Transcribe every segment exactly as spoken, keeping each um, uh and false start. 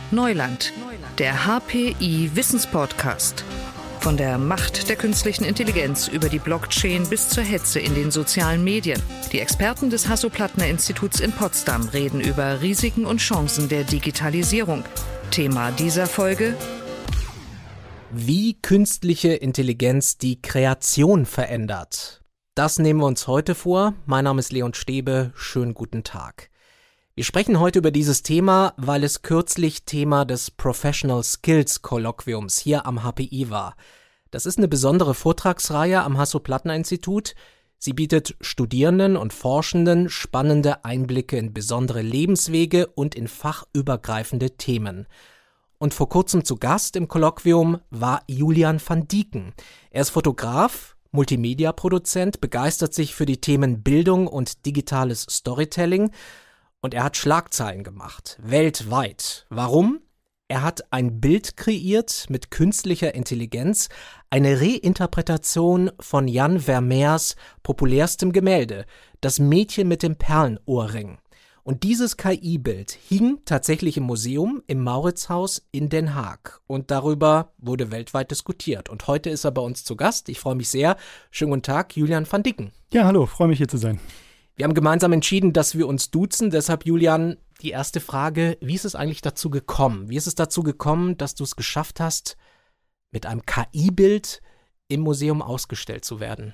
Neuland, der H P I-Wissenspodcast. Von der Macht der künstlichen Intelligenz über die Blockchain bis zur Hetze in den sozialen Medien. Die Experten des Hasso-Plattner-Instituts in Potsdam reden über Risiken und Chancen der Digitalisierung. Thema dieser Folge: Wie künstliche Intelligenz die Kreation verändert. Das nehmen wir uns heute vor. Mein Name ist Leon Stäbe. Schönen guten Tag. Wir sprechen heute über dieses Thema, weil es kürzlich Thema des Professional Skills Kolloquiums hier am H P I war. Das ist eine besondere Vortragsreihe am Hasso-Plattner-Institut. Sie bietet Studierenden und Forschenden spannende Einblicke in besondere Lebenswege und in fachübergreifende Themen. Und vor kurzem zu Gast im Kolloquium war Julian van Dieken. Er ist Fotograf, Multimedia-Produzent, begeistert sich für die Themen Bildung und digitales Storytelling. Und er hat Schlagzeilen gemacht, weltweit. Warum? Er hat ein Bild kreiert mit künstlicher Intelligenz, eine Reinterpretation von Jan Vermeers populärstem Gemälde, Das Mädchen mit dem Perlenohrring. Und dieses K I-Bild hing tatsächlich im Museum im Mauritshuis in Den Haag. Und darüber wurde weltweit diskutiert. Und heute ist er bei uns zu Gast. Ich freue mich sehr. Schönen guten Tag, Julian van Dieken. Ja, hallo, freue mich hier zu sein. Wir haben gemeinsam entschieden, dass wir uns duzen. Deshalb, Julian, die erste Frage: Wie ist es eigentlich dazu gekommen? Wie ist es dazu gekommen, dass du es geschafft hast, mit einem K I-Bild im Museum ausgestellt zu werden?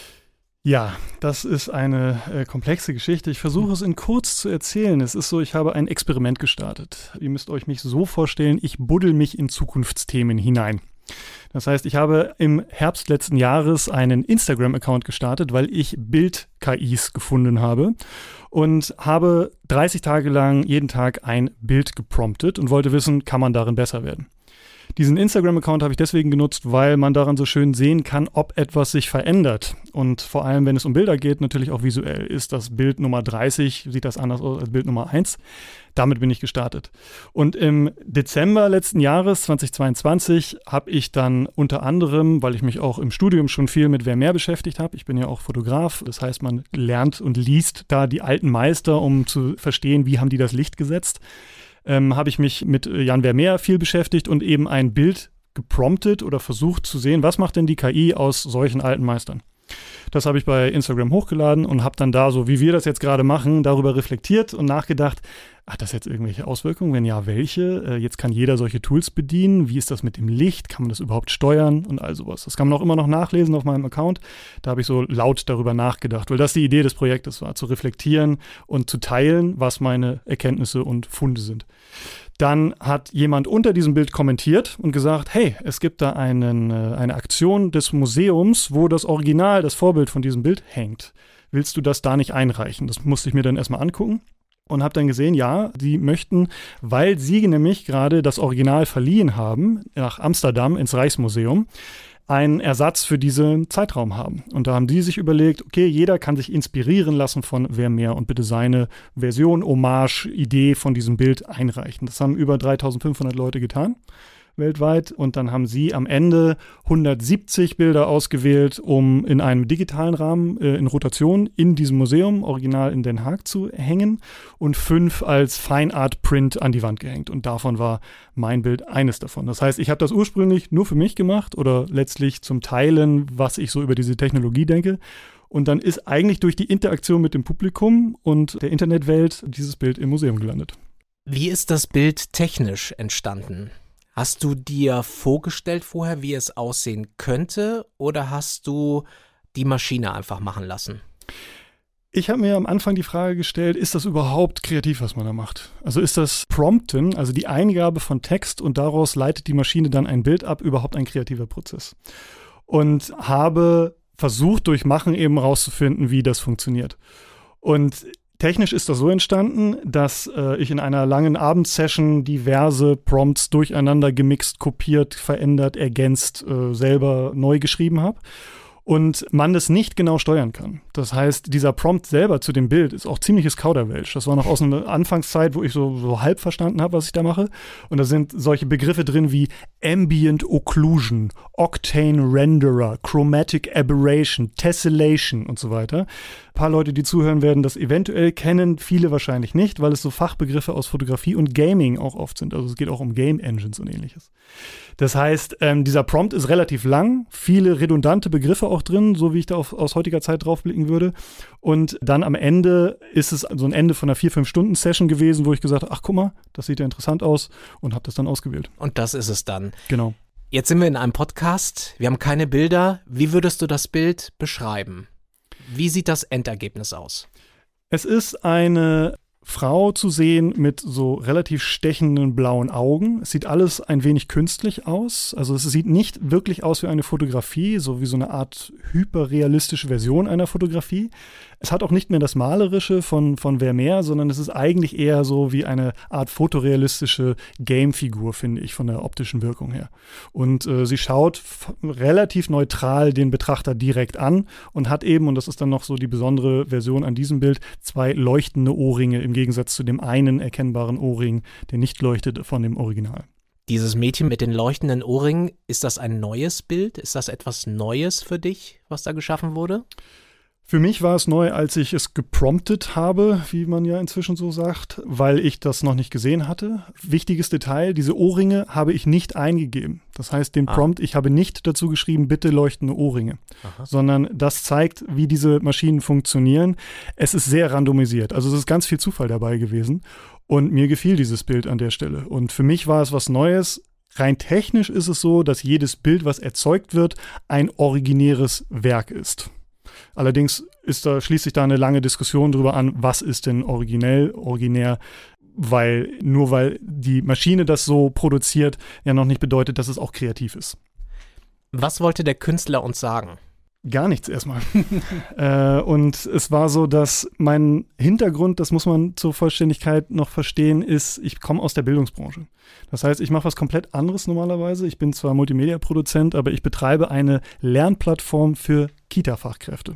Ja, das ist eine äh, komplexe Geschichte. Ich versuche es in kurz zu erzählen. Es ist so, ich habe ein Experiment gestartet. Ihr müsst euch mich so vorstellen, ich buddel mich in Zukunftsthemen hinein. Das heißt, ich habe im Herbst letzten Jahres einen Instagram-Account gestartet, weil ich Bild-K Is gefunden habe und habe dreißig Tage lang jeden Tag ein Bild gepromptet und wollte wissen, kann man darin besser werden. Diesen Instagram-Account habe ich deswegen genutzt, weil man daran so schön sehen kann, ob etwas sich verändert. Und vor allem, wenn es um Bilder geht, natürlich auch visuell. Ist das Bild Nummer dreißig, sieht das anders aus als Bild Nummer eins? Damit bin ich gestartet. Und im Dezember letzten Jahres, zweitausendzweiundzwanzig, habe ich dann unter anderem, weil ich mich auch im Studium schon viel mit Vermeer beschäftigt habe, ich bin ja auch Fotograf, das heißt, man lernt und liest da die alten Meister, um zu verstehen, wie haben die das Licht gesetzt, ähm, habe ich mich mit Jan Vermeer viel beschäftigt und eben ein Bild gepromptet oder versucht zu sehen, was macht denn die K I aus solchen alten Meistern. Das habe ich bei Instagram hochgeladen und habe dann da, so wie wir das jetzt gerade machen, darüber reflektiert und nachgedacht, hat das jetzt irgendwelche Auswirkungen? Wenn ja, welche? Äh, jetzt kann jeder solche Tools bedienen. Wie ist das mit dem Licht? Kann man das überhaupt steuern? Und all sowas. Das kann man auch immer noch nachlesen auf meinem Account. Da habe ich so laut darüber nachgedacht, weil das die Idee des Projektes war, zu reflektieren und zu teilen, was meine Erkenntnisse und Funde sind. Dann hat jemand unter diesem Bild kommentiert und gesagt, hey, es gibt da einen, äh, eine Aktion des Museums, wo das Original, das Vorbild von diesem Bild hängt. Willst du das da nicht einreichen? Das musste ich mir dann erstmal angucken. Und habe dann gesehen, ja, sie möchten, weil sie nämlich gerade das Original verliehen haben, nach Amsterdam ins Rijksmuseum, einen Ersatz für diesen Zeitraum haben. Und da haben die sich überlegt, okay, jeder kann sich inspirieren lassen von Vermeer und bitte seine Version, Hommage, Idee von diesem Bild einreichen. Das haben über dreitausendfünfhundert Leute getan weltweit, und dann haben sie am Ende hundertsiebzig Bilder ausgewählt, um in einem digitalen Rahmen äh, in Rotation in diesem Museum original in Den Haag zu hängen und fünf als Fine Art Print an die Wand gehängt, und davon war mein Bild eines davon. Das heißt, ich habe das ursprünglich nur für mich gemacht oder letztlich zum Teilen, was ich so über diese Technologie denke, und dann ist eigentlich durch die Interaktion mit dem Publikum und der Internetwelt dieses Bild im Museum gelandet. Wie ist das Bild technisch entstanden? Hast du dir vorgestellt vorher, wie es aussehen könnte, oder hast du die Maschine einfach machen lassen? Ich habe mir am Anfang die Frage gestellt, ist das überhaupt kreativ, was man da macht? Also ist das Prompten, also die Eingabe von Text und daraus leitet die Maschine dann ein Bild ab, überhaupt ein kreativer Prozess? Und habe versucht, durch Machen eben rauszufinden, wie das funktioniert. Und technisch ist das so entstanden, dass äh, ich in einer langen Abendsession diverse Prompts durcheinander gemixt, kopiert, verändert, ergänzt, äh, selber neu geschrieben habe. und man das nicht genau steuern kann. Das heißt, dieser Prompt selber zu dem Bild ist auch ziemliches Kauderwelsch. Das war noch aus einer Anfangszeit, wo ich so, so halb verstanden habe, was ich da mache. Und da sind solche Begriffe drin wie Ambient Occlusion, Octane Renderer, Chromatic Aberration, Tessellation und so weiter. Ein paar Leute, die zuhören, werden das eventuell kennen, viele wahrscheinlich nicht, weil es so Fachbegriffe aus Fotografie und Gaming auch oft sind. Also es geht auch um Game Engines und ähnliches. Das heißt, ähm, dieser Prompt ist relativ lang, viele redundante Begriffe auch drin, so wie ich da auf, aus heutiger Zeit draufblicken würde. Und dann am Ende ist es so ein Ende von einer vier, fünf Stunden Session gewesen, wo ich gesagt habe, ach guck mal, das sieht ja interessant aus und habe das dann ausgewählt. Und das ist es dann. Genau. Jetzt sind wir in einem Podcast, wir haben keine Bilder. Wie würdest du das Bild beschreiben? Wie sieht das Endergebnis aus? Es ist eine Frau zu sehen mit so relativ stechenden blauen Augen. Es sieht alles ein wenig künstlich aus. Also es sieht nicht wirklich aus wie eine Fotografie, so wie so eine Art hyperrealistische Version einer Fotografie. Es hat auch nicht mehr das Malerische von, von Vermeer, sondern es ist eigentlich eher so wie eine Art fotorealistische Gamefigur, finde ich, von der optischen Wirkung her. Und äh, sie schaut f- relativ neutral den Betrachter direkt an und hat eben, und das ist dann noch so die besondere Version an diesem Bild, zwei leuchtende Ohrringe im Gegensatz zu dem einen erkennbaren Ohrring, der nicht leuchtet von dem Original. Dieses Mädchen mit den leuchtenden Ohrringen, ist das ein neues Bild? Ist das etwas Neues für dich, was da geschaffen wurde? Für mich war es neu, als ich es gepromptet habe, wie man ja inzwischen so sagt, weil ich das noch nicht gesehen hatte. Wichtiges Detail, diese Ohrringe habe ich nicht eingegeben. Das heißt, den ah. Prompt, ich habe nicht dazu geschrieben, bitte leuchtende Ohrringe, Aha. sondern das zeigt, wie diese Maschinen funktionieren. Es ist sehr randomisiert, also es ist ganz viel Zufall dabei gewesen und mir gefiel dieses Bild an der Stelle. Und für mich war es was Neues. Rein technisch ist es so, dass jedes Bild, was erzeugt wird, ein originäres Werk ist. Allerdings ist da, schließt sich da eine lange Diskussion drüber an, was ist denn originell, originär, weil nur weil die Maschine das so produziert, ja noch nicht bedeutet, dass es auch kreativ ist. Was wollte der Künstler uns sagen? Gar nichts erstmal. äh, und es war so, dass mein Hintergrund, das muss man zur Vollständigkeit noch verstehen, ist, ich komme aus der Bildungsbranche. Das heißt, ich mache was komplett anderes normalerweise. Ich bin zwar Multimedia-Produzent, aber ich betreibe eine Lernplattform für Kita-Fachkräfte.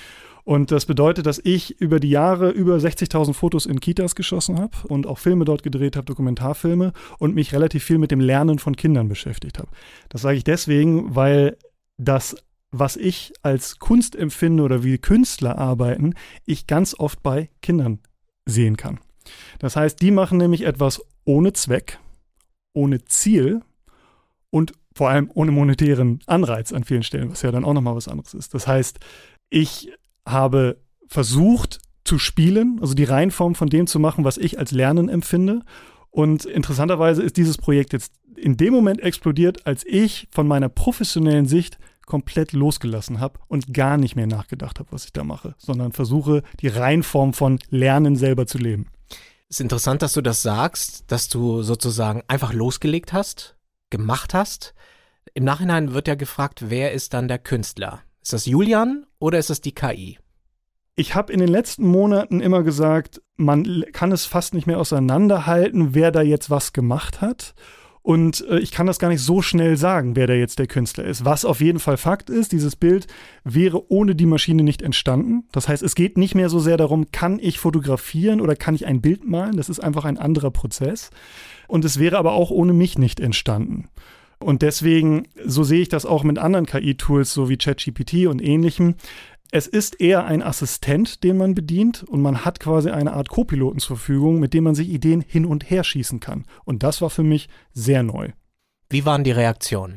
Und das bedeutet, dass ich über die Jahre über sechzigtausend Fotos in Kitas geschossen habe und auch Filme dort gedreht habe, Dokumentarfilme und mich relativ viel mit dem Lernen von Kindern beschäftigt habe. Das sage ich deswegen, weil das, was ich als Kunst empfinde oder wie Künstler arbeiten, ich ganz oft bei Kindern sehen kann. Das heißt, die machen nämlich etwas ohne Zweck, ohne Ziel und vor allem ohne monetären Anreiz an vielen Stellen, was ja dann auch nochmal was anderes ist. Das heißt, ich habe versucht zu spielen, also die Reinform von dem zu machen, was ich als Lernen empfinde. Und interessanterweise ist dieses Projekt jetzt in dem Moment explodiert, als ich von meiner professionellen Sicht komplett losgelassen habe und gar nicht mehr nachgedacht habe, was ich da mache, sondern versuche, die Reinform von Lernen selber zu leben. Es ist interessant, dass du das sagst, dass du sozusagen einfach losgelegt hast, gemacht hast. Im Nachhinein wird ja gefragt, wer ist dann der Künstler? Ist das Julian oder ist das die K I? Ich habe in den letzten Monaten immer gesagt, man kann es fast nicht mehr auseinanderhalten, wer da jetzt was gemacht hat. Und äh, ich kann das gar nicht so schnell sagen, wer da jetzt der Künstler ist. Was auf jeden Fall Fakt ist, dieses Bild wäre ohne die Maschine nicht entstanden. Das heißt, es geht nicht mehr so sehr darum, kann ich fotografieren oder kann ich ein Bild malen. Das ist einfach ein anderer Prozess. Und es wäre aber auch ohne mich nicht entstanden. Und deswegen, so sehe ich das auch mit anderen K I-Tools, so wie ChatGPT und ähnlichem. Es ist eher ein Assistent, den man bedient und man hat quasi eine Art Co-Piloten zur Verfügung, mit dem man sich Ideen hin und her schießen kann. Und das war für mich sehr neu. Wie waren die Reaktionen?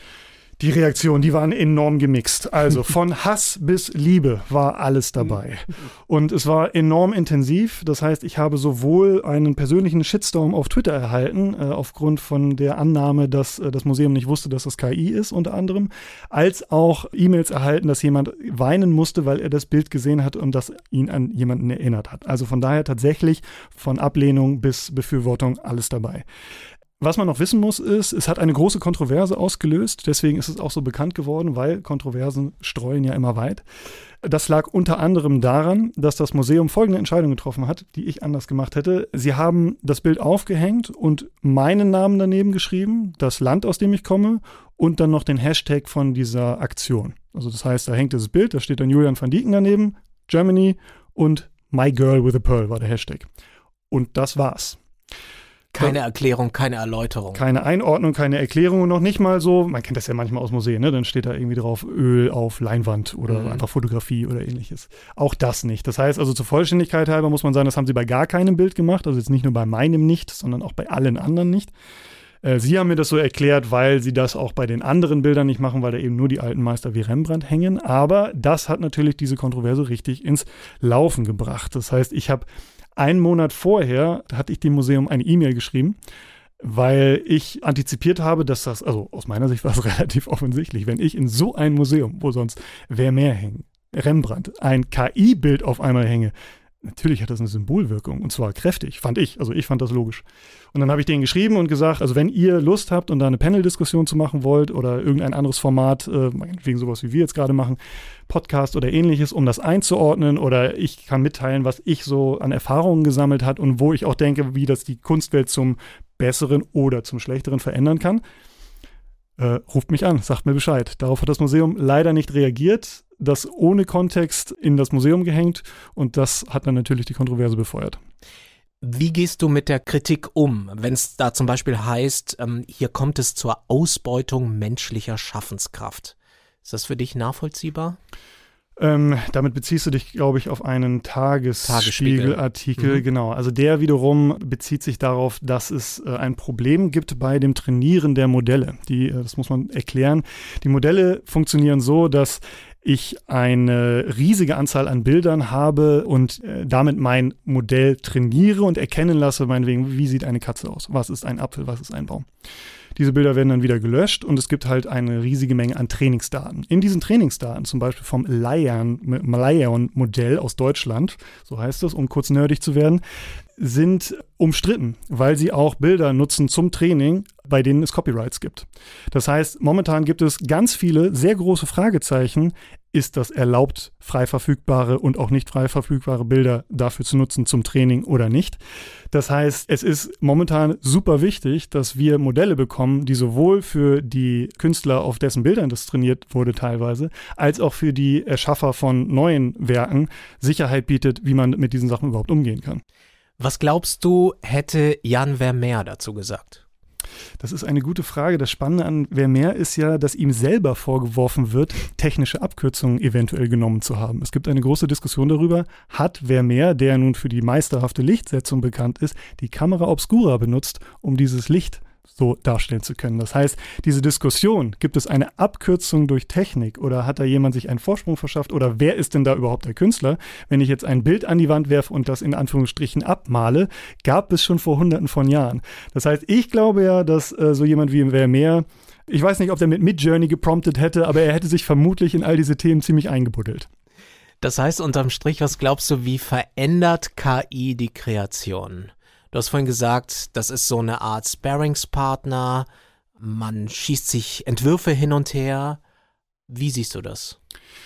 Die Reaktionen, die waren enorm gemixt. Also von Hass bis Liebe war alles dabei. Und es war enorm intensiv. Das heißt, ich habe sowohl einen persönlichen Shitstorm auf Twitter erhalten, äh, aufgrund von der Annahme, dass äh, das Museum nicht wusste, dass das K I ist, unter anderem, als auch E-Mails erhalten, dass jemand weinen musste, weil er das Bild gesehen hat und das ihn an jemanden erinnert hat. Also von daher tatsächlich von Ablehnung bis Befürwortung alles dabei. Was man noch wissen muss, ist, es hat eine große Kontroverse ausgelöst. Deswegen ist es auch so bekannt geworden, weil Kontroversen streuen ja immer weit. Das lag unter anderem daran, dass das Museum folgende Entscheidung getroffen hat, die ich anders gemacht hätte. Sie haben das Bild aufgehängt und meinen Namen daneben geschrieben, das Land, aus dem ich komme, und dann noch den Hashtag von dieser Aktion. Also das heißt, da hängt dieses Bild, da steht dann Julian van Dieken daneben, Germany, und My Girl with a Pearl war der Hashtag. Und das war's. Keine Erklärung, keine Erläuterung. Keine Einordnung, keine Erklärung und noch nicht mal so, man kennt das ja manchmal aus Museen, ne? Dann steht da irgendwie drauf Öl auf Leinwand oder mhm. einfach Fotografie oder ähnliches. Auch das nicht. Das heißt also zur Vollständigkeit halber muss man sagen, das haben sie bei gar keinem Bild gemacht, also jetzt nicht nur bei meinem nicht, sondern auch bei allen anderen nicht. Äh, sie haben mir das so erklärt, weil sie das auch bei den anderen Bildern nicht machen, weil da eben nur die alten Meister wie Rembrandt hängen. Aber das hat natürlich diese Kontroverse richtig ins Laufen gebracht. Das heißt, ich habe Einen Monat vorher hatte ich dem Museum eine E-Mail geschrieben, weil ich antizipiert habe, dass das, also aus meiner Sicht war es relativ offensichtlich, wenn ich in so ein Museum, wo sonst Vermeer hängen, Rembrandt, ein K I-Bild auf einmal hänge, natürlich hat das eine Symbolwirkung und zwar kräftig, fand ich. Also ich fand das logisch. Und dann habe ich denen geschrieben und gesagt, also wenn ihr Lust habt und da eine Panel-Diskussion zu machen wollt oder irgendein anderes Format, äh, wegen sowas wie wir jetzt gerade machen, Podcast oder ähnliches, um das einzuordnen oder ich kann mitteilen, was ich so an Erfahrungen gesammelt habe und wo ich auch denke, wie das die Kunstwelt zum Besseren oder zum Schlechteren verändern kann, äh, ruft mich an, sagt mir Bescheid. Darauf hat das Museum leider nicht reagiert, das ohne Kontext in das Museum gehängt und das hat dann natürlich die Kontroverse befeuert. Wie gehst du mit der Kritik um, wenn es da zum Beispiel heißt, ähm, hier kommt es zur Ausbeutung menschlicher Schaffenskraft? Ist das für dich nachvollziehbar? Ähm, damit beziehst du dich, glaube ich, auf einen Tagesspiegel-Artikel. Mhm. Genau, also der wiederum bezieht sich darauf, dass es äh, ein Problem gibt bei dem Trainieren der Modelle. Die, äh, das muss man erklären. Die Modelle funktionieren so, dass ich eine riesige Anzahl an Bildern habe und äh, damit mein Modell trainiere und erkennen lasse, meinetwegen, wie sieht eine Katze aus? Was ist ein Apfel? Was ist ein Baum? Diese Bilder werden dann wieder gelöscht und es gibt halt eine riesige Menge an Trainingsdaten. In diesen Trainingsdaten, zum Beispiel vom Lion-Modell aus Deutschland, so heißt es, um kurz nerdig zu werden, sind umstritten, weil sie auch Bilder nutzen zum Training, bei denen es Copyrights gibt. Das heißt, momentan gibt es ganz viele sehr große Fragezeichen. Ist das erlaubt, frei verfügbare und auch nicht frei verfügbare Bilder dafür zu nutzen zum Training oder nicht? Das heißt, es ist momentan super wichtig, dass wir Modelle bekommen, die sowohl für die Künstler, auf dessen Bildern das trainiert wurde teilweise, als auch für die Erschaffer von neuen Werken Sicherheit bietet, wie man mit diesen Sachen überhaupt umgehen kann. Was glaubst du, hätte Jan Vermeer dazu gesagt? Das ist eine gute Frage. Das Spannende an Vermeer ist ja, dass ihm selber vorgeworfen wird, technische Abkürzungen eventuell genommen zu haben. Es gibt eine große Diskussion darüber, hat Vermeer, der nun für die meisterhafte Lichtsetzung bekannt ist, die Camera Obscura benutzt, um dieses Licht so darstellen zu können. Das heißt, diese Diskussion, gibt es eine Abkürzung durch Technik oder hat da jemand sich einen Vorsprung verschafft oder wer ist denn da überhaupt der Künstler? Wenn ich jetzt ein Bild an die Wand werfe und das in Anführungsstrichen abmale, gab es schon vor hunderten von Jahren. Das heißt, ich glaube ja, dass äh, so jemand wie Vermeer, ich weiß nicht, ob der mit Midjourney gepromptet hätte, aber er hätte sich vermutlich in all diese Themen ziemlich eingebuddelt. Das heißt, unterm Strich, was glaubst du, wie verändert K I die Kreation? Du hast vorhin gesagt, das ist so eine Art Sparringspartner, man schießt sich Entwürfe hin und her. Wie siehst du das?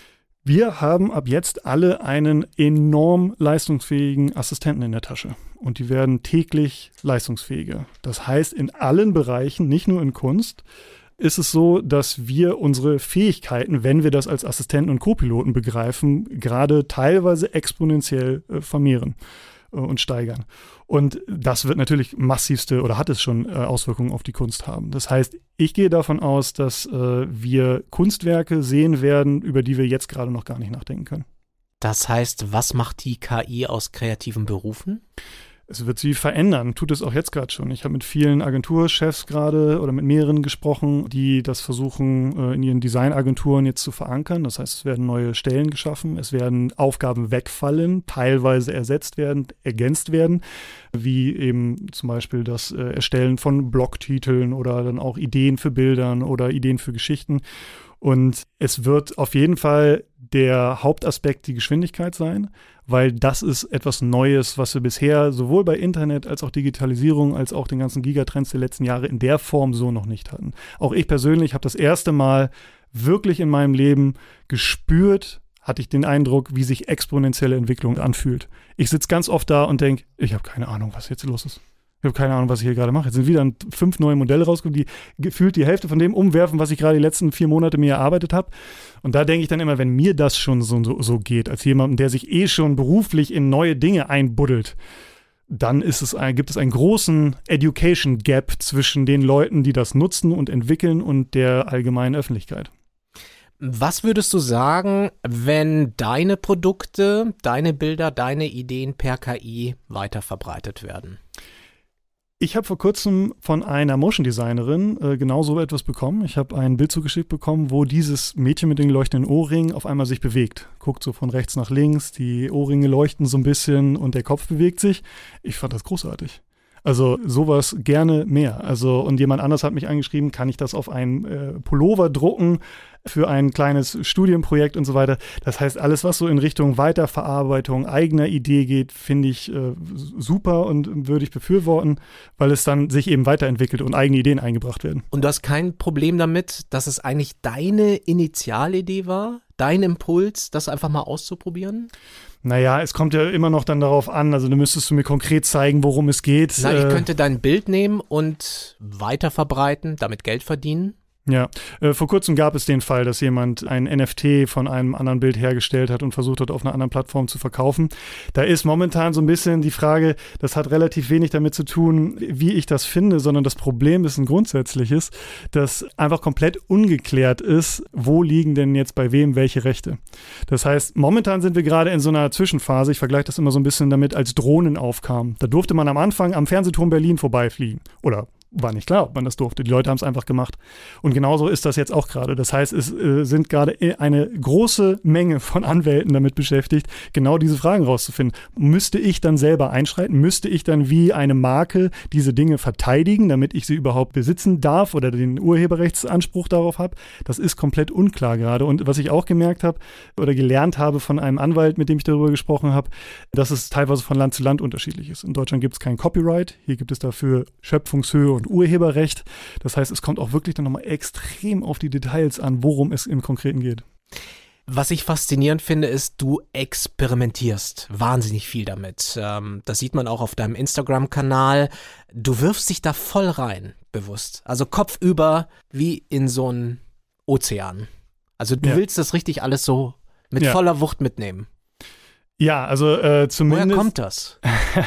Wir haben ab jetzt alle einen enorm leistungsfähigen Assistenten in der Tasche und die werden täglich leistungsfähiger. Das heißt, in allen Bereichen, nicht nur in Kunst, ist es so, dass wir unsere Fähigkeiten, wenn wir das als Assistenten und Co-Piloten begreifen, gerade teilweise exponentiell äh, vermehren und steigern. Und das wird natürlich massivste oder hat es schon äh, Auswirkungen auf die Kunst haben. Das heißt, ich gehe davon aus, dass äh, wir Kunstwerke sehen werden, über die wir jetzt gerade noch gar nicht nachdenken können. Das heißt, was macht die K I aus kreativen Berufen? Es wird sie verändern, tut es auch jetzt gerade schon. Ich habe mit vielen Agenturchefs gerade oder mit mehreren gesprochen, die das versuchen, äh, in ihren Designagenturen jetzt zu verankern. Das heißt, es werden neue Stellen geschaffen, es werden Aufgaben wegfallen, teilweise ersetzt werden, ergänzt werden, wie eben zum Beispiel das äh, Erstellen von Blogtiteln oder dann auch Ideen für Bildern oder Ideen für Geschichten. Und es wird auf jeden Fall der Hauptaspekt die Geschwindigkeit sein, weil das ist etwas Neues, was wir bisher sowohl bei Internet als auch Digitalisierung als auch den ganzen Gigatrends der letzten Jahre in der Form so noch nicht hatten. Auch ich persönlich habe das erste Mal wirklich in meinem Leben gespürt, hatte ich den Eindruck, wie sich exponentielle Entwicklung anfühlt. Ich sitze ganz oft da und denke, ich habe keine Ahnung, was jetzt los ist. Ich habe keine Ahnung, was ich hier gerade mache. Jetzt sind wieder fünf neue Modelle rausgekommen, die gefühlt die Hälfte von dem umwerfen, was ich gerade die letzten vier Monate mir erarbeitet habe. Und da denke ich dann immer, wenn mir das schon so, so, so geht, als jemand, der sich eh schon beruflich in neue Dinge einbuddelt, dann ist es ein, gibt es einen großen Education Gap zwischen den Leuten, die das nutzen und entwickeln, und der allgemeinen Öffentlichkeit. Was würdest du sagen, wenn deine Produkte, deine Bilder, deine Ideen per K I weiterverbreitet werden? Ich habe vor kurzem von einer Motion Designerin äh, genau so etwas bekommen. Ich habe ein Bild zugeschickt bekommen, wo dieses Mädchen mit den leuchtenden Ohrringen auf einmal sich bewegt. Guckt so von rechts nach links, die Ohrringe leuchten so ein bisschen und der Kopf bewegt sich. Ich fand das großartig. Also sowas gerne mehr. Also, und jemand anders hat mich angeschrieben, kann ich das auf einen äh, Pullover drucken für ein kleines Studienprojekt und so weiter. Das heißt, alles, was so in Richtung Weiterverarbeitung eigener Idee geht, finde ich äh, super und würde ich befürworten, weil es dann sich eben weiterentwickelt und eigene Ideen eingebracht werden. Und du hast kein Problem damit, dass es eigentlich deine Initialidee war, dein Impuls, das einfach mal auszuprobieren? Naja, es kommt ja immer noch dann darauf an, also du müsstest du mir konkret zeigen, worum es geht. Na, ich könnte dein Bild nehmen und weiterverbreiten, damit Geld verdienen. Ja, äh, vor kurzem gab es den Fall, dass jemand ein N F T von einem anderen Bild hergestellt hat und versucht hat, auf einer anderen Plattform zu verkaufen. Da ist momentan so ein bisschen die Frage, das hat relativ wenig damit zu tun, wie ich das finde, sondern das Problem ist ein grundsätzliches, dass einfach komplett ungeklärt ist, wo liegen denn jetzt bei wem welche Rechte. Das heißt, momentan sind wir gerade in so einer Zwischenphase, ich vergleiche das immer so ein bisschen damit, als Drohnen aufkamen. Da durfte man am Anfang am Fernsehturm Berlin vorbeifliegen oder war nicht klar, ob man das durfte. Die Leute haben es einfach gemacht. Und genauso ist das jetzt auch gerade. Das heißt, es äh, sind gerade eine große Menge von Anwälten damit beschäftigt, genau diese Fragen rauszufinden. Müsste ich dann selber einschreiten? Müsste ich dann wie eine Marke diese Dinge verteidigen, damit ich sie überhaupt besitzen darf oder den Urheberrechtsanspruch darauf habe? Das ist komplett unklar gerade. Und was ich auch gemerkt habe oder gelernt habe von einem Anwalt, mit dem ich darüber gesprochen habe, dass es teilweise von Land zu Land unterschiedlich ist. In Deutschland gibt es kein Copyright. Hier gibt es dafür Schöpfungshöhe und Urheberrecht. Das heißt, es kommt auch wirklich dann nochmal extrem auf die Details an, worum es im Konkreten geht. Was ich faszinierend finde, ist, du experimentierst wahnsinnig viel damit. Ähm, das sieht man auch auf deinem Instagram-Kanal. Du wirfst dich da voll rein, bewusst. Also kopfüber wie in so einen Ozean. Also du ja. willst das richtig alles so mit ja. voller Wucht mitnehmen. Ja, also äh, zumindest... Woher kommt das?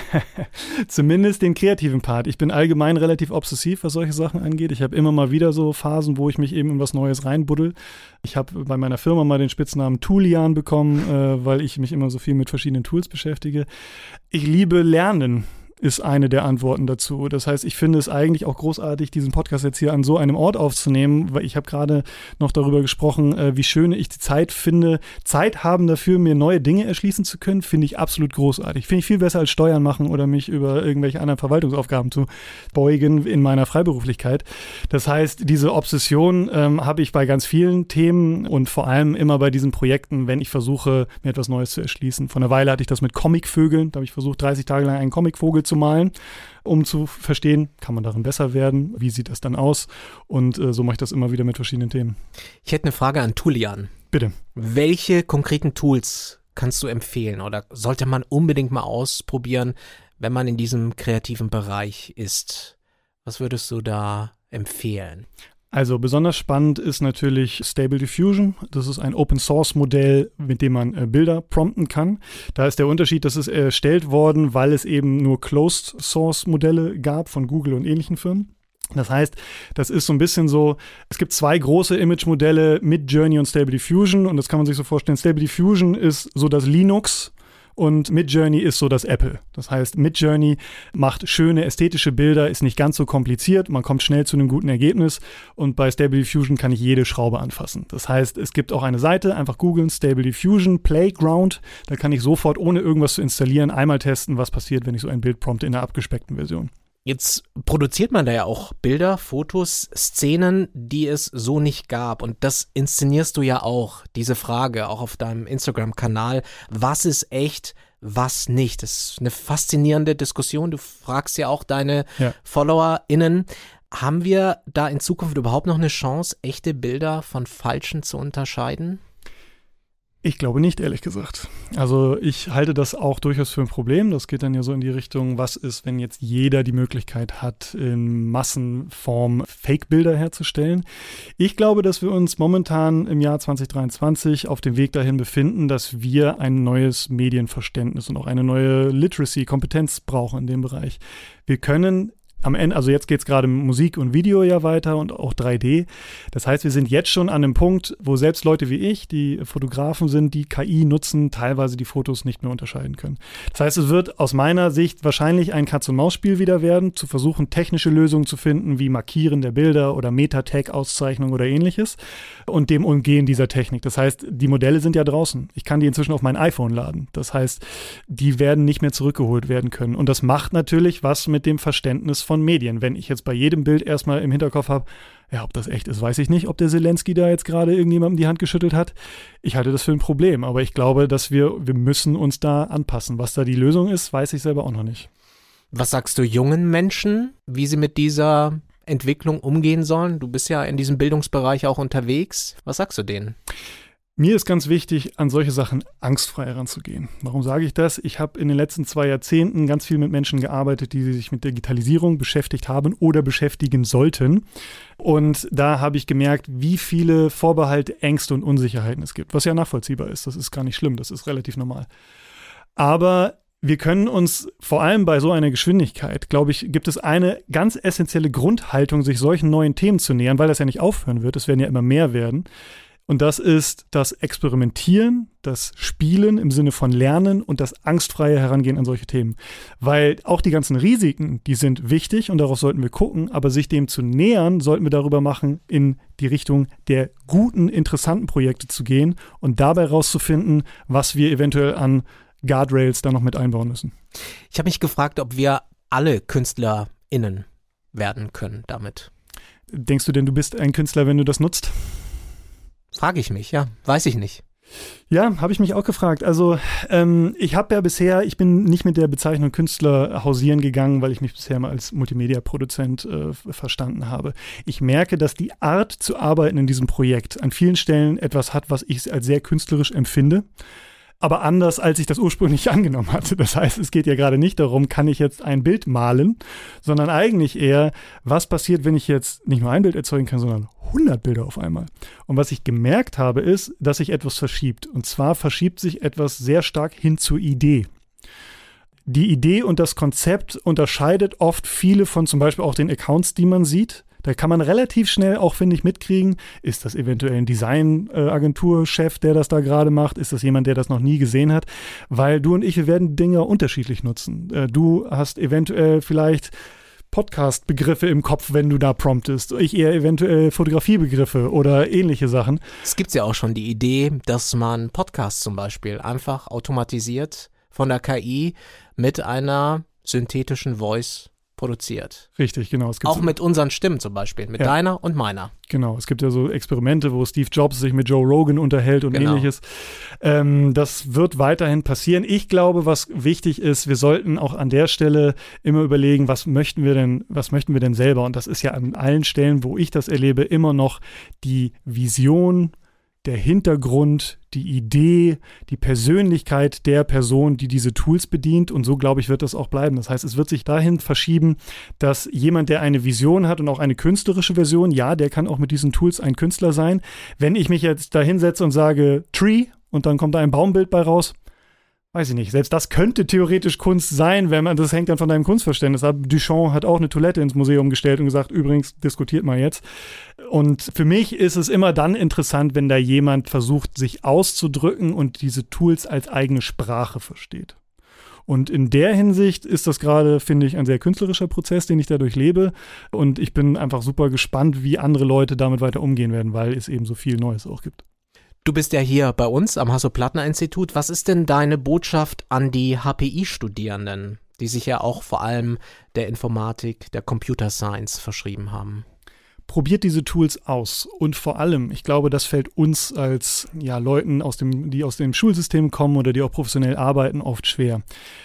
Zumindest den kreativen Part. Ich bin allgemein relativ obsessiv, was solche Sachen angeht. Ich habe immer mal wieder so Phasen, wo ich mich eben in was Neues reinbuddel. Ich habe bei meiner Firma mal den Spitznamen Toolian bekommen, äh, weil ich mich immer so viel mit verschiedenen Tools beschäftige. Ich liebe Lernen. Ist eine der Antworten dazu. Das heißt, ich finde es eigentlich auch großartig, diesen Podcast jetzt hier an so einem Ort aufzunehmen, weil ich habe gerade noch darüber gesprochen, äh, wie schön ich die Zeit finde, Zeit haben dafür, mir neue Dinge erschließen zu können, finde ich absolut großartig. Finde ich viel besser als Steuern machen oder mich über irgendwelche anderen Verwaltungsaufgaben zu beugen in meiner Freiberuflichkeit. Das heißt, diese Obsession ähm, habe ich bei ganz vielen Themen und vor allem immer bei diesen Projekten, wenn ich versuche, mir etwas Neues zu erschließen. Vor einer Weile hatte ich das mit Comicvögeln, da habe ich versucht, dreißig Tage lang einen Comicvogel zu malen, um zu verstehen, kann man darin besser werden, wie sieht das dann aus, und äh, so mache ich das immer wieder mit verschiedenen Themen. Ich hätte eine Frage an Toolian. Bitte. Welche konkreten Tools kannst du empfehlen oder sollte man unbedingt mal ausprobieren, wenn man in diesem kreativen Bereich ist? Was würdest du da empfehlen? Also besonders spannend ist natürlich Stable Diffusion. Das ist ein Open-Source-Modell, mit dem man äh, Bilder prompten kann. Da ist der Unterschied, das ist erstellt worden, weil es eben nur Closed-Source-Modelle gab von Google und ähnlichen Firmen. Das heißt, das ist so ein bisschen so, es gibt zwei große Image-Modelle, Midjourney und Stable Diffusion, und das kann man sich so vorstellen. Stable Diffusion ist so das Linux und Midjourney ist so das Apple. Das heißt, Midjourney macht schöne ästhetische Bilder, ist nicht ganz so kompliziert, man kommt schnell zu einem guten Ergebnis, und bei Stable Diffusion kann ich jede Schraube anfassen. Das heißt, es gibt auch eine Seite, einfach googeln, Stable Diffusion Playground, da kann ich sofort, ohne irgendwas zu installieren, einmal testen, was passiert, wenn ich so ein Bild prompte in einer abgespeckten Version. Jetzt produziert man da ja auch Bilder, Fotos, Szenen, die es so nicht gab. Und das inszenierst du ja auch, diese Frage, auch auf deinem Instagram-Kanal. Was ist echt, was nicht? Das ist eine faszinierende Diskussion. Du fragst ja auch deine ja. FollowerInnen. Haben wir da in Zukunft überhaupt noch eine Chance, echte Bilder von falschen zu unterscheiden? Ich glaube nicht, ehrlich gesagt. Also ich halte das auch durchaus für ein Problem. Das geht dann ja so in die Richtung, was ist, wenn jetzt jeder die Möglichkeit hat, in Massenform Fake-Bilder herzustellen. Ich glaube, dass wir uns momentan im Jahr zwanzig dreiundzwanzig auf dem Weg dahin befinden, dass wir ein neues Medienverständnis und auch eine neue Literacy-Kompetenz brauchen in dem Bereich. Wir können am Ende, also jetzt geht es gerade mit Musik und Video ja weiter und auch drei D. Das heißt, wir sind jetzt schon an einem Punkt, wo selbst Leute wie ich, die Fotografen sind, die K I nutzen, teilweise die Fotos nicht mehr unterscheiden können. Das heißt, es wird aus meiner Sicht wahrscheinlich ein Katz-und-Maus-Spiel wieder werden, zu versuchen, technische Lösungen zu finden, wie Markieren der Bilder oder Meta-Tag-Auszeichnung oder ähnliches und dem Umgehen dieser Technik. Das heißt, die Modelle sind ja draußen. Ich kann die inzwischen auf mein iPhone laden. Das heißt, die werden nicht mehr zurückgeholt werden können. Und das macht natürlich was mit dem Verständnis von Von Medien. Wenn ich jetzt bei jedem Bild erstmal im Hinterkopf habe, ja, ob das echt ist, weiß ich nicht, ob der Zelensky da jetzt gerade irgendjemandem die Hand geschüttelt hat. Ich halte das für ein Problem, aber ich glaube, dass wir, wir müssen uns da anpassen. Was da die Lösung ist, weiß ich selber auch noch nicht. Was sagst du jungen Menschen, wie sie mit dieser Entwicklung umgehen sollen? Du bist ja in diesem Bildungsbereich auch unterwegs. Was sagst du denen? Mir ist ganz wichtig, an solche Sachen angstfrei heranzugehen. Warum sage ich das? Ich habe in den letzten zwei Jahrzehnten ganz viel mit Menschen gearbeitet, die sich mit Digitalisierung beschäftigt haben oder beschäftigen sollten. Und da habe ich gemerkt, wie viele Vorbehalte, Ängste und Unsicherheiten es gibt, was ja nachvollziehbar ist. Das ist gar nicht schlimm, das ist relativ normal. Aber wir können uns vor allem bei so einer Geschwindigkeit, glaube ich, gibt es eine ganz essentielle Grundhaltung, sich solchen neuen Themen zu nähern, weil das ja nicht aufhören wird. Es werden ja immer mehr werden. Und das ist das Experimentieren, das Spielen im Sinne von Lernen und das angstfreie Herangehen an solche Themen. Weil auch die ganzen Risiken, die sind wichtig und darauf sollten wir gucken, aber sich dem zu nähern, sollten wir darüber machen, in die Richtung der guten, interessanten Projekte zu gehen und dabei rauszufinden, was wir eventuell an Guardrails da noch mit einbauen müssen. Ich habe mich gefragt, ob wir alle KünstlerInnen werden können damit. Denkst du denn, du bist ein Künstler, wenn du das nutzt? Frage ich mich, ja. Weiß ich nicht. Ja, habe ich mich auch gefragt. Also ähm, ich habe ja bisher, ich bin nicht mit der Bezeichnung Künstler hausieren gegangen, weil ich mich bisher mal als Multimedia-Produzent äh, verstanden habe. Ich merke, dass die Art zu arbeiten in diesem Projekt an vielen Stellen etwas hat, was ich als sehr künstlerisch empfinde. Aber anders, als ich das ursprünglich angenommen hatte. Das heißt, es geht ja gerade nicht darum, kann ich jetzt ein Bild malen, sondern eigentlich eher, was passiert, wenn ich jetzt nicht nur ein Bild erzeugen kann, sondern hundert Bilder auf einmal. Und was ich gemerkt habe, ist, dass sich etwas verschiebt. Und zwar verschiebt sich etwas sehr stark hin zur Idee. Die Idee und das Konzept unterscheidet oft viele von zum Beispiel auch den Accounts, die man sieht. Da kann man relativ schnell auch, finde ich, mitkriegen, ist das eventuell ein Design-Agenturchef, der das da gerade macht? Ist das jemand, der das noch nie gesehen hat? Weil du und ich, wir werden Dinge unterschiedlich nutzen. Du hast eventuell vielleicht Podcast-Begriffe im Kopf, wenn du da promptest. Ich eher eventuell Fotografiebegriffe oder ähnliche Sachen. Es gibt ja auch schon die Idee, dass man Podcasts zum Beispiel einfach automatisiert von der K I mit einer synthetischen Voice produziert. Richtig, genau. Es gibt auch so, mit unseren Stimmen zum Beispiel, mit ja. deiner und meiner. Genau, es gibt ja so Experimente, wo Steve Jobs sich mit Joe Rogan unterhält und genau. ähnliches. Ähm, das wird weiterhin passieren. Ich glaube, was wichtig ist, wir sollten auch an der Stelle immer überlegen, was möchten wir denn, was möchten wir denn selber? Und das ist ja an allen Stellen, wo ich das erlebe, immer noch die Vision, der Hintergrund, die Idee, die Persönlichkeit der Person, die diese Tools bedient. Und so, glaube ich, wird das auch bleiben. Das heißt, es wird sich dahin verschieben, dass jemand, der eine Vision hat und auch eine künstlerische Version, ja, der kann auch mit diesen Tools ein Künstler sein. Wenn ich mich jetzt da hinsetze und sage Tree und dann kommt da ein Baumbild bei raus, weiß ich nicht. Selbst das könnte theoretisch Kunst sein, wenn man, das hängt dann von deinem Kunstverständnis ab. Duchamp hat auch eine Toilette ins Museum gestellt und gesagt, übrigens, diskutiert mal jetzt. Und für mich ist es immer dann interessant, wenn da jemand versucht, sich auszudrücken und diese Tools als eigene Sprache versteht. Und in der Hinsicht ist das gerade, finde ich, ein sehr künstlerischer Prozess, den ich dadurch lebe. Und ich bin einfach super gespannt, wie andere Leute damit weiter umgehen werden, weil es eben so viel Neues auch gibt. Du bist ja hier bei uns am Hasso-Plattner-Institut. Was ist denn deine Botschaft an die H P I-Studierenden, die sich ja auch vor allem der Informatik, der Computer Science verschrieben haben? probiert diese Tools aus. Und vor allem, ich glaube, das fällt uns als ja, Leuten, aus dem, die aus dem Schulsystem kommen oder die auch professionell arbeiten, oft schwer.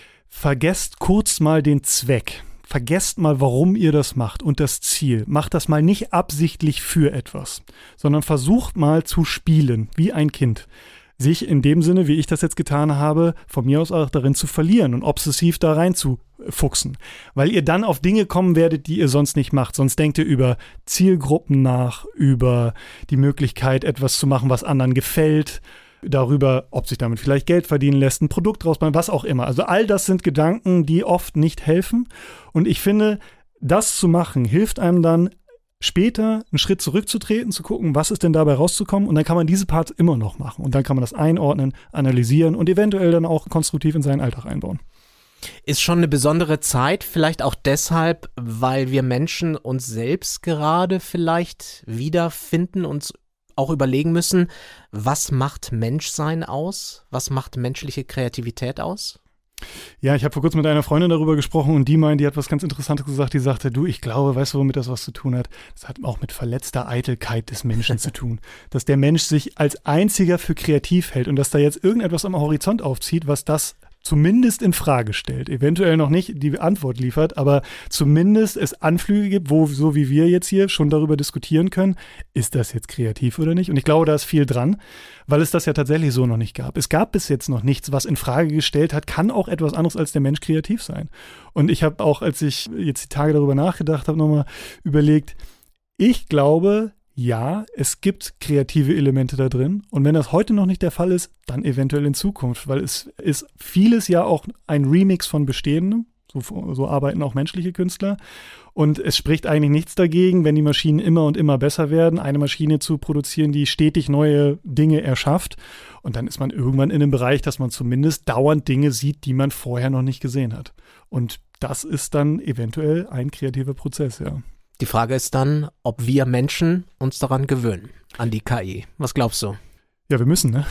Vergesst kurz mal den Zweck. Vergesst mal, warum ihr das macht und das Ziel. Macht das mal nicht absichtlich für etwas, sondern versucht mal zu spielen, wie ein Kind. Sich in dem Sinne, wie ich das jetzt getan habe, von mir aus auch darin zu verlieren und obsessiv da reinzufuchsen. Weil ihr dann auf Dinge kommen werdet, die ihr sonst nicht macht. Sonst denkt ihr über Zielgruppen nach, über die Möglichkeit, etwas zu machen, was anderen gefällt, darüber, ob sich damit vielleicht Geld verdienen lässt, ein Produkt draus machen, was auch immer. Also all das sind Gedanken, die oft nicht helfen. Und ich finde, das zu machen, hilft einem dann, später einen Schritt zurückzutreten, zu gucken, was ist denn dabei rauszukommen, und dann kann man diese Parts immer noch machen und dann kann man das einordnen, analysieren und eventuell dann auch konstruktiv in seinen Alltag einbauen. Ist schon eine besondere Zeit, vielleicht auch deshalb, weil wir Menschen uns selbst gerade vielleicht wiederfinden und auch überlegen müssen, was macht Menschsein aus? Was macht menschliche Kreativität aus? Ja, ich habe vor kurzem mit einer Freundin darüber gesprochen und die meint, die hat was ganz Interessantes gesagt. Die sagte, du, ich glaube, weißt du, womit das was zu tun hat? Das hat auch mit verletzter Eitelkeit des Menschen zu tun. Dass der Mensch sich als einziger für kreativ hält und dass da jetzt irgendetwas am Horizont aufzieht, was das zumindest in Frage stellt. Eventuell noch nicht die Antwort liefert, aber zumindest es Anflüge gibt, wo, so wie wir jetzt hier, schon darüber diskutieren können, ist das jetzt kreativ oder nicht? Und ich glaube, da ist viel dran, weil es das ja tatsächlich so noch nicht gab. Es gab bis jetzt noch nichts, was in Frage gestellt hat, kann auch etwas anderes als der Mensch kreativ sein. Und ich habe auch, als ich jetzt die Tage darüber nachgedacht habe, nochmal überlegt, ich glaube, ja, es gibt kreative Elemente da drin. Und wenn das heute noch nicht der Fall ist, dann eventuell in Zukunft, weil es ist vieles ja auch ein Remix von Bestehendem. So, so arbeiten auch menschliche Künstler. Und es spricht eigentlich nichts dagegen, wenn die Maschinen immer und immer besser werden, eine Maschine zu produzieren, die stetig neue Dinge erschafft. Und dann ist man irgendwann in einem Bereich, dass man zumindest dauernd Dinge sieht, die man vorher noch nicht gesehen hat. Und das ist dann eventuell ein kreativer Prozess, ja. Die Frage ist dann, ob wir Menschen uns daran gewöhnen, an die K I. Was glaubst du? Ja, wir müssen, ne?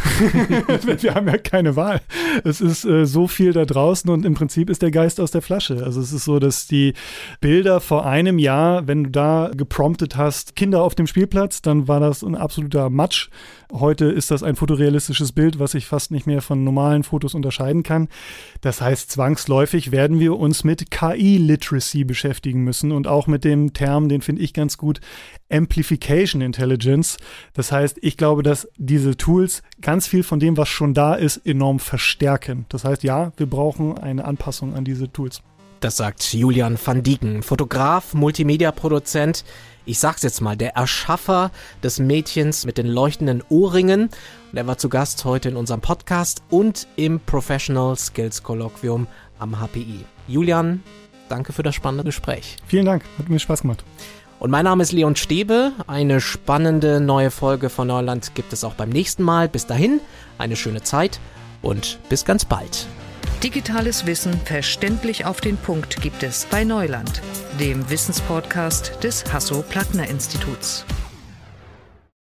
Wir haben ja keine Wahl. Es ist äh, so viel da draußen und im Prinzip ist der Geist aus der Flasche. Also es ist so, dass die Bilder vor einem Jahr, wenn du da gepromptet hast, Kinder auf dem Spielplatz, dann war das ein absoluter Matsch. Heute ist das ein fotorealistisches Bild, was sich fast nicht mehr von normalen Fotos unterscheiden kann. Das heißt, zwangsläufig werden wir uns mit K I-Literacy beschäftigen müssen und auch mit dem Term, den finde ich ganz gut, Amplification Intelligence. Das heißt, ich glaube, dass diese Tools ganz viel von dem, was schon da ist, enorm verstärken. Das heißt, ja, wir brauchen eine Anpassung an diese Tools. Das sagt Julian van Dieken, Fotograf, Multimedia-Produzent. Ich sag's jetzt mal, der Erschaffer des Mädchens mit den leuchtenden Ohrringen. Und er war zu Gast heute in unserem Podcast und im Professional Skills Kolloquium am H P I. Julian, danke für das spannende Gespräch. Vielen Dank, hat mir Spaß gemacht. Und mein Name ist Leon Stäbe. Eine spannende neue Folge von Neuland gibt es auch beim nächsten Mal. Bis dahin, eine schöne Zeit und bis ganz bald. Digitales Wissen verständlich auf den Punkt gibt es bei Neuland, dem Wissenspodcast des Hasso-Plattner-Instituts.